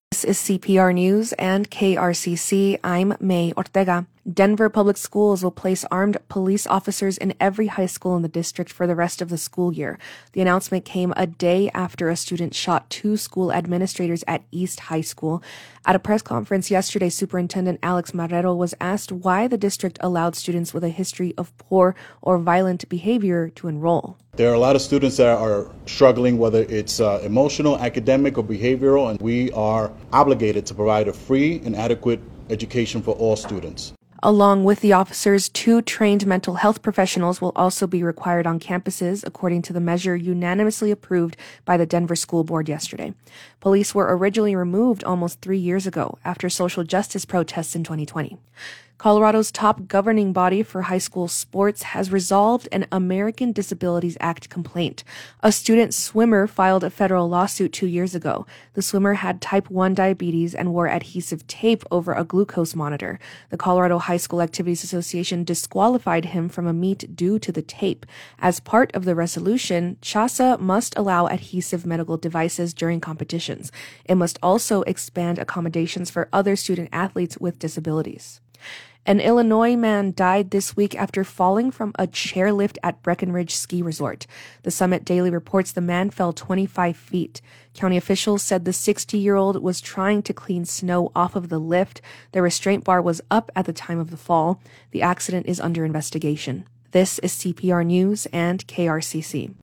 This is CPR News and KRCC. I'm May Ortega. Denver Public Schools will place armed police officers in every high school in the district for the rest of the school year. The announcement came a day after a student shot two school administrators at East High School. At a press conference yesterday, Superintendent Alex Marrero was asked why the district allowed students with a history of poor or violent behavior to enroll. There are a lot of students that are struggling, whether it's emotional, academic, or behavioral, and we are obligated to provide a free and adequate education for all students. Along with the officers, 2 trained mental health professionals will also be required on campuses, according to the measure unanimously approved by the Denver School Board yesterday. Police were originally removed almost 3 years ago after social justice protests in 2020. Colorado's top governing body for high school sports has resolved an American Disabilities Act complaint. A student swimmer filed a federal lawsuit 2 years ago. The swimmer had type 1 diabetes and wore adhesive tape over a glucose monitor. The Colorado High School Activities Association disqualified him from a meet due to the tape. As part of the resolution, CHASA must allow adhesive medical devices during competitions. It must also expand accommodations for other student athletes with disabilities. An Illinois man died this week after falling from a chairlift at Breckenridge Ski Resort. The Summit Daily reports the man fell 25 feet. County officials said the 60-year-old was trying to clean snow off of the lift. The restraint bar was up at the time of the fall. The accident is under investigation. This is CPR News and KRCC.